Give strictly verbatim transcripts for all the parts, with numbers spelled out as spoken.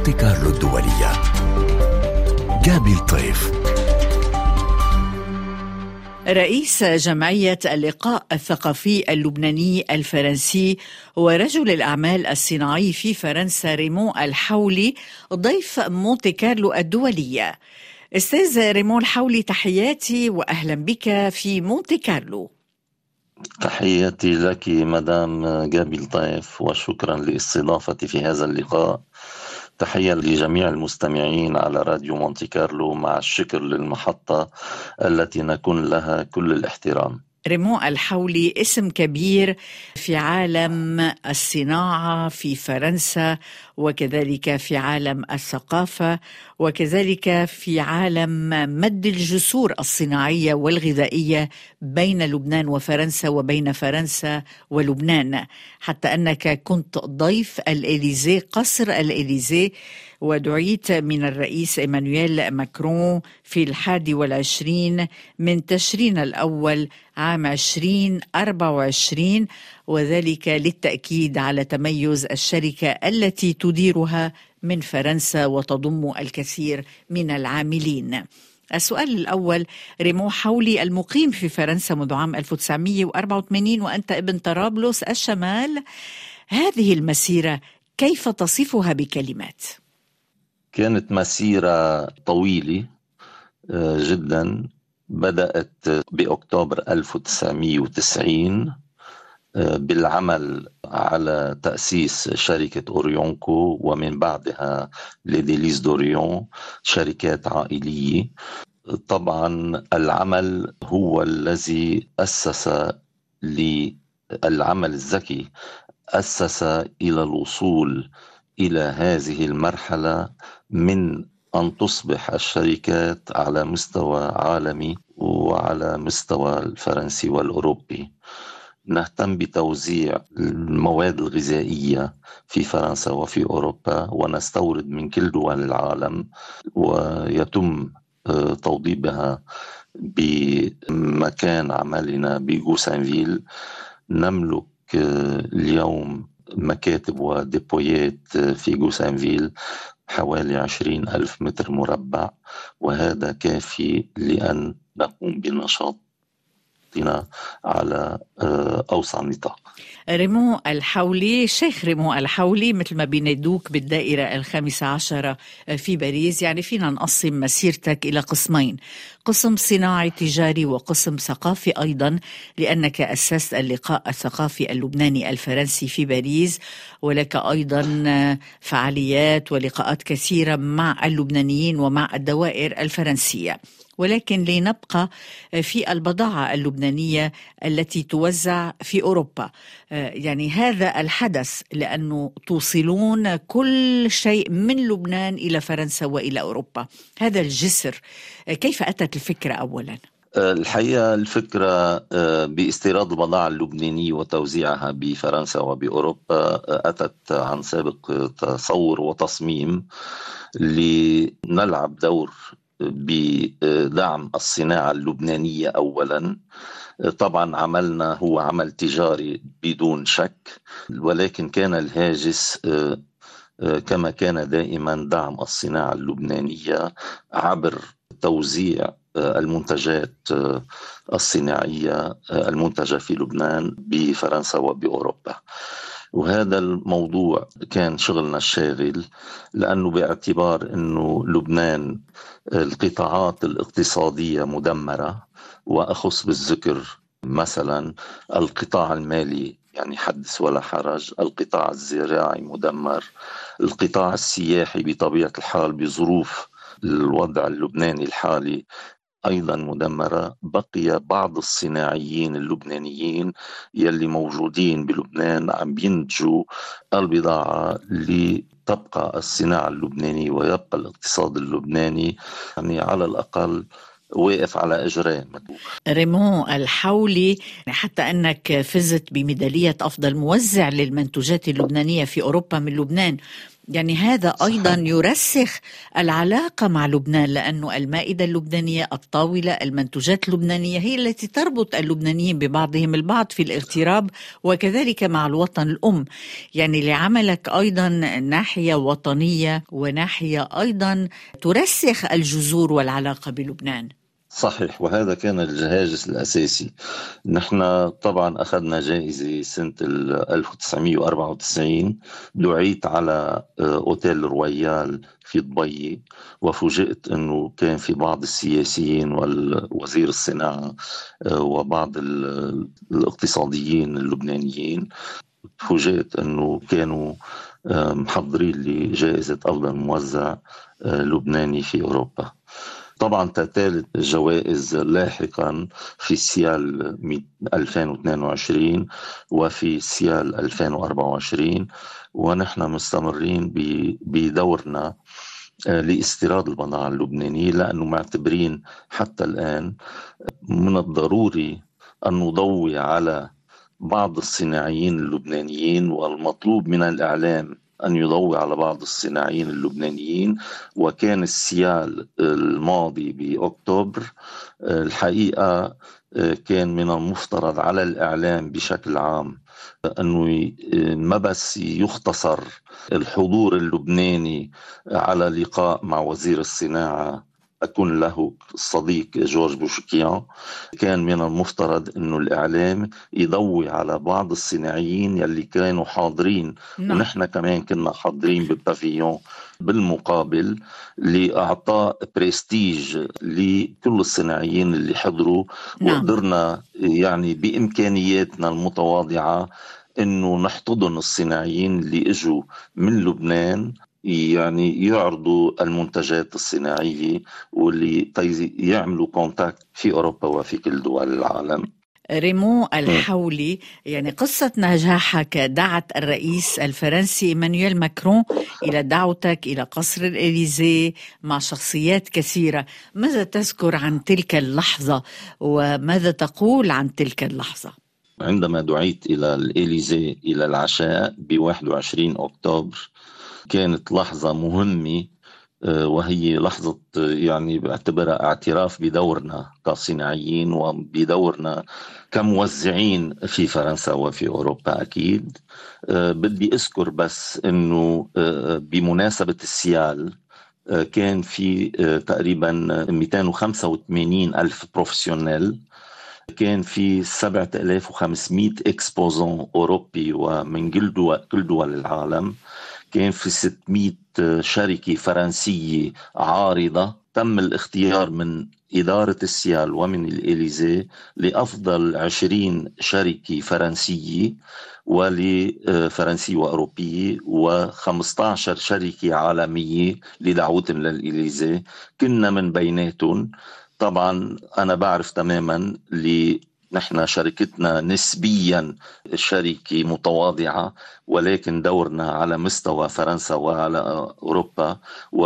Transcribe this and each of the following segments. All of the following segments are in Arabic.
مونتي كارلو الدولية. جابي الطيف. رئيس جمعية اللقاء الثقافي اللبناني الفرنسي ورجل الأعمال الصناعي في فرنسا ريمون الحولي ضيف مونتي كارلو الدولية. أستاذ ريمون الحولي، تحياتي وأهلا بك في مونتي كارلو. تحياتي لك مدام جابي الطيف، وشكرا لاستضافتي في هذا اللقاء. تحية لجميع المستمعين على راديو مونتي كارلو، مع الشكر للمحطة التي نكون لها كل الاحترام. ريمون الحولي اسم كبير في عالم الصناعة في فرنسا، وكذلك في عالم الثقافة، وكذلك في عالم مد الجسور الصناعية والغذائية بين لبنان وفرنسا وبين فرنسا ولبنان، حتى أنك كنت ضيف الإليزي، قصر الإليزي، ودعيت من الرئيس إيمانويل ماكرون في الحادي والعشرين من تشرين الأول عام عشرين أربعة وعشرين، وذلك للتأكيد على تميز الشركة التي تديرها من فرنسا وتضم الكثير من العاملين. السؤال الأول، ريمون حولي المقيم في فرنسا منذ عام ألف وتسعمائة وأربعة وثمانين وأنت ابن طرابلس الشمال، هذه المسيرة كيف تصفها بكلمات؟ كانت مسيرة طويلة جدا، بدأت بأكتوبر ألف وتسعمائة وتسعين بالعمل على تأسيس شركة أوريونكو، ومن بعدها لديليز دوريون، شركات عائلية. طبعا العمل هو الذي أسس للعمل الذكي، أسس إلى الوصول إلى هذه المرحلة من أن تصبح الشركات على مستوى عالمي وعلى مستوى الفرنسي والأوروبي. نهتم بتوزيع المواد الغذائية في فرنسا وفي أوروبا، ونستورد من كل دول العالم، ويتم توضيبها بمكان عملنا بغوسانفيل. نملك اليوم مكاتب وديبويات في غوسانفيل حوالي عشرين ألف متر مربع، وهذا كافي لأن نقوم بنشاط على أوسع نطاق. ريمون الحولي، شيخ ريمون الحولي مثل ما بينادوك بالدائرة الخامسة عشرة في باريس، يعني فينا نقسم مسيرتك إلى قسمين، قسم صناعي تجاري وقسم ثقافي أيضا، لأنك أسست اللقاء الثقافي اللبناني الفرنسي في باريس، ولك أيضا فعاليات ولقاءات كثيرة مع اللبنانيين ومع الدوائر الفرنسية. ولكن لنبقى في البضاعة اللبنانية التي توزع في أوروبا، يعني هذا الحدث لأنه توصلون كل شيء من لبنان إلى فرنسا وإلى أوروبا، هذا الجسر كيف أتت الفكرة أولا؟ الحقيقة الفكرة باستيراد البضاعة اللبنانية وتوزيعها بفرنسا وبأوروبا أتت عن سابق تصور وتصميم لنلعب دور بدعم الصناعة اللبنانية أولا. طبعا عملنا هو عمل تجاري بدون شك، ولكن كان الهاجس كما كان دائما دعم الصناعة اللبنانية عبر توزيع المنتجات الصناعية المنتجة في لبنان بفرنسا وبأوروبا. وهذا الموضوع كان شغلنا الشاغل، لأنه باعتبار أنه لبنان القطاعات الاقتصادية مدمرة، وأخص بالذكر مثلا القطاع المالي يعني حدث ولا حرج، القطاع الزراعي مدمر، القطاع السياحي بطبيعة الحال بظروف الوضع اللبناني الحالي أيضا مدمرة. بقي بعض الصناعيين اللبنانيين يلي موجودين بلبنان عم ينتجوا البضاعة لتبقى الصناعة اللبنانية ويبقى الاقتصاد اللبناني يعني على الأقل واقف على أجرين. ريمون الحولي، حتى أنك فزت بميدالية أفضل موزع للمنتوجات اللبنانية في أوروبا من لبنان، يعني هذا أيضا يرسخ العلاقة مع لبنان، لأنه المائدة اللبنانية، الطاولة، المنتوجات اللبنانية هي التي تربط اللبنانيين ببعضهم البعض في الاغتراب وكذلك مع الوطن الأم. يعني لعملك أيضا ناحية وطنية وناحية أيضا ترسخ الجذور والعلاقة بلبنان. صحيح، وهذا كان الهاجس الأساسي. نحن طبعا أخذنا جائزة سنة ألف وتسعمئة وأربعة وتسعين، دعيت على أوتيل رويال في دبي، وفوجئت أنه كان في بعض السياسيين والوزير الصناعة وبعض الاقتصاديين اللبنانيين، فوجئت أنه كانوا محضرين لي جائزة أفضل موزع لبناني في أوروبا. طبعا تتالت الجوائز لاحقا في سيال ألفين واثنين وعشرين وفي سيال ألفين وأربعة وعشرين، ونحن مستمرين بدورنا لاستيراد البضائع اللبنانية، لأنه معتبرين حتى الآن من الضروري أن نضوي على بعض الصناعيين اللبنانيين، والمطلوب من الإعلام أن يضوي على بعض الصناعيين اللبنانيين. وكان السيال الماضي بأكتوبر الحقيقة كان من المفترض على الإعلام بشكل عام أنه ما بس يختصر الحضور اللبناني على لقاء مع وزير الصناعة أكون له الصديق جورج بوشكيان، كان من المفترض أنه الإعلام يضوي على بعض الصناعيين يلي كانوا حاضرين. نعم. ونحن كمان كنا حاضرين بالبافيون بالمقابل لإعطاء بريستيج لكل الصناعيين اللي حضروا. نعم. وقدرنا يعني بإمكانياتنا المتواضعة أنه نحتضن الصناعيين اللي إجوا من لبنان، يعني يعرضوا المنتجات الصناعية واللي يعملوا كونتاكت في أوروبا وفي كل دول العالم. ريمون الحولي، يعني قصة نجاحك دعت الرئيس الفرنسي إيمانويل ماكرون إلى دعوتك إلى قصر الإليزي مع شخصيات كثيرة. ماذا تذكر عن تلك اللحظة وماذا تقول عن تلك اللحظة؟ عندما دعيت إلى الإليزي إلى العشاء بواحد وعشرين أكتوبر، كانت لحظة مهمة، وهي لحظة يعني بعتبرها اعتراف بدورنا كصناعيين وبدورنا كموزعين في فرنسا وفي أوروبا. أكيد بدي أذكر بس أنه بمناسبة السيال كان في تقريبا مئتين وخمسة وثمانين ألف بروفيسيونيل، كان في سبعة آلاف وخمسمئة إكسبوزون أوروبي ومن كل دول, كل دول العالم، كان في ستمئة شركة فرنسية عارضة. تم الاختيار من إدارة السيال ومن الإليزي لأفضل عشرين شركة فرنسية ولفرنسية وأوروبية وخمسة عشر شركة عالمية لدعوتهم للإليزي، كنا من بيناتهم. طبعا أنا بعرف تماما لي نحن شركتنا نسبيا شركة متواضعة، ولكن دورنا على مستوى فرنسا وعلى أوروبا،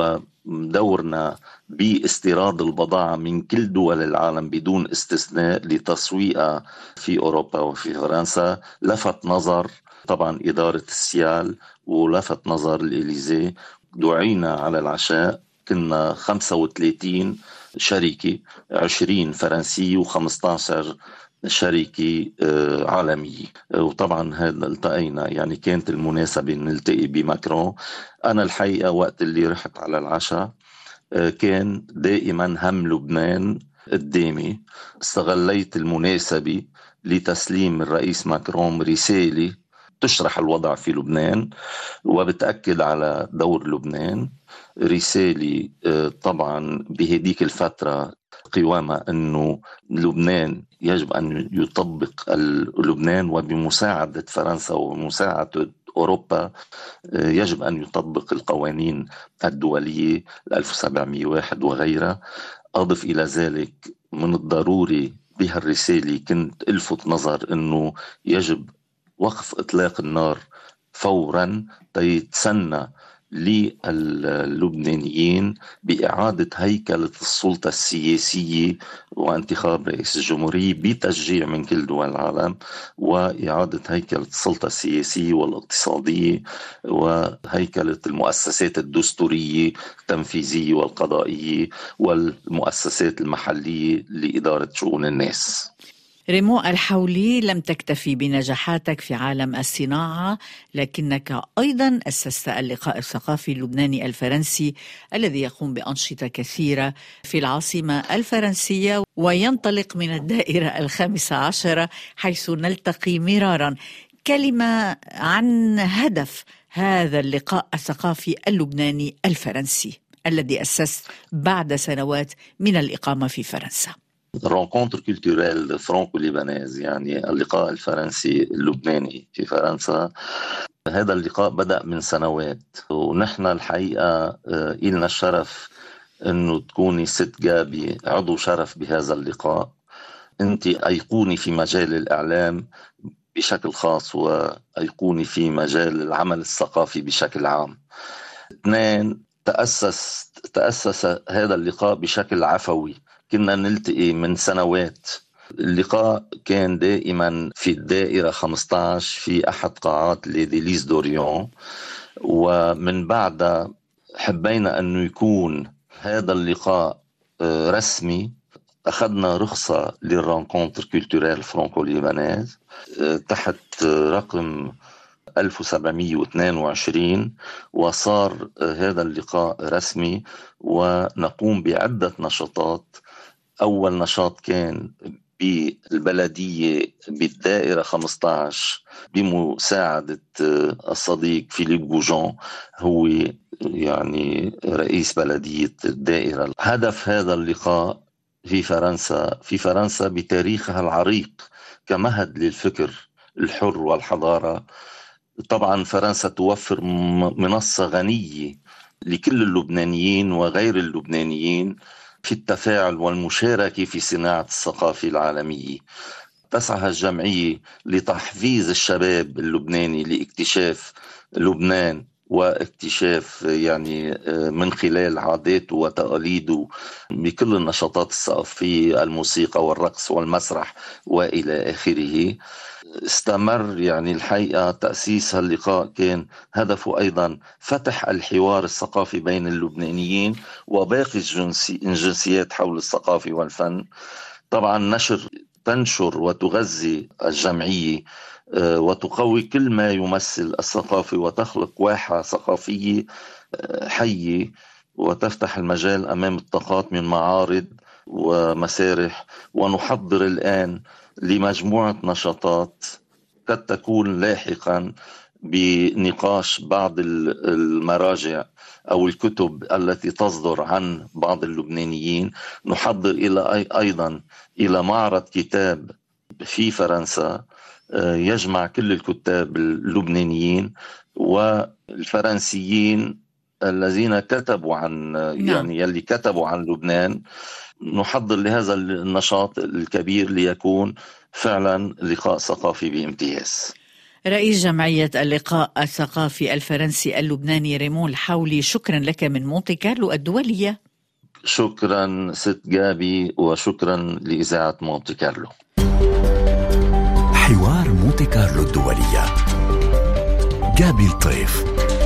ودورنا باستيراد البضائع من كل دول العالم بدون استثناء لتسويقها في أوروبا وفي فرنسا، لفت نظر طبعا إدارة السيال ولفت نظر الإليزي. دعينا على العشاء، كنا خمسة وثلاثين شركة، عشرين فرنسية وخمسة عشر شركة عالمية، وطبعا هذا التقينا، يعني كانت المناسبة نلتقي بماكرون. أنا الحقيقة وقت اللي رحت على العشاء كان دائما هم لبنان قدامي. استغليت المناسبة لتسليم الرئيس ماكرون رسالة تشرح الوضع في لبنان وبتأكد على دور لبنان. رسالة طبعا بهديك الفترة قوامة أنه لبنان يجب أن يطبق لبنان وبمساعدة فرنسا ومساعدة أوروبا يجب أن يطبق القوانين الدولية ألف وسبعمئة وواحد وغيرها. أضف إلى ذلك من الضروري بهالرسالة كنت ألفت نظر أنه يجب وقف إطلاق النار فورا تيتسنى للبنانيين بإعادة هيكلة السلطة السياسية وانتخاب رئيس الجمهورية بتشجيع من كل دول العالم، وإعادة هيكلة السلطة السياسية والاقتصادية وهيكلة المؤسسات الدستورية التنفيذية والقضائية والمؤسسات المحلية لإدارة شؤون الناس. ريمو الحولي، لم تكتفي بنجاحاتك في عالم الصناعة، لكنك أيضا أسست اللقاء الثقافي اللبناني الفرنسي الذي يقوم بأنشطة كثيرة في العاصمة الفرنسية وينطلق من الدائرة الخامسة عشرة حيث نلتقي مرارا. كلمة عن هدف هذا اللقاء الثقافي اللبناني الفرنسي الذي أسست بعد سنوات من الإقامة في فرنسا. رونكونتر كولتوريل فرانكو ليبانيز، يعني اللقاء الفرنسي اللبناني في فرنسا. هذا اللقاء بدأ من سنوات، ونحن الحقيقة إلنا الشرف أنه تكوني ست جابي عضو شرف بهذا اللقاء. أنت أيقوني في مجال الإعلام بشكل خاص وأيقوني في مجال العمل الثقافي بشكل عام. اثنين، تأسس تأسس هذا اللقاء بشكل عفوي، كنا نلتقي من سنوات. اللقاء كان دائما في الدائرة خمسة عشر في أحد قاعات ليديليز دوريون، ومن بعد حبينا أنه يكون هذا اللقاء رسمي. أخذنا رخصة للرونكونتر كولتوريل فرانكو ليبانيز تحت رقم ألف وسبعمئة واثنين وعشرين، وصار هذا اللقاء رسمي ونقوم بعدة نشاطات. أول نشاط كان بالبلدية بالدائرة خمسة عشر بمساعدة الصديق فيليب بوجون، هو يعني رئيس بلدية الدائرة. هدف هذا اللقاء في فرنسا في فرنسا بتاريخها العريق كمهد للفكر الحر والحضارة. طبعا فرنسا توفر منصة غنية لكل اللبنانيين وغير اللبنانيين في التفاعل والمشاركة في صناعة الثقافة العالمية. تسعى الجمعية لتحفيز الشباب اللبناني لاكتشاف لبنان واكتشاف يعني من خلال عاداته وتقاليده بكل النشاطات الثقافية، الموسيقى والرقص والمسرح وإلى آخره. استمر يعني الحقيقة تأسيس اللقاء كان هدفه أيضا فتح الحوار الثقافي بين اللبنانيين وباقي الجنسيات حول الثقافة والفن. طبعا نشر تنشر وتغذي الجمعية وتقوي كل ما يمثل الثقافة وتخلق واحة ثقافية حية وتفتح المجال أمام الطاقات من معارض ومسارح. ونحضر الآن لمجموعة نشاطات قد تكون لاحقا بنقاش بعض المراجع أو الكتب التي تصدر عن بعض اللبنانيين. نحضر إلى أيضا إلى معرض كتاب في فرنسا يجمع كل الكتاب اللبنانيين والفرنسيين الذين كتبوا عن يعني يلي كتبوا عن لبنان. نحضر لهذا النشاط الكبير ليكون فعلا لقاء ثقافي بامتياز. رئيس جمعية اللقاء الثقافي الفرنسي اللبناني ريمون الحولي، شكرا لك من مونتي كارلو الدولية. شكرا ست جابي وشكرا لإذاعة مونتي كارلو. حوار مونتي كارلو الدولية. جابي الطيف.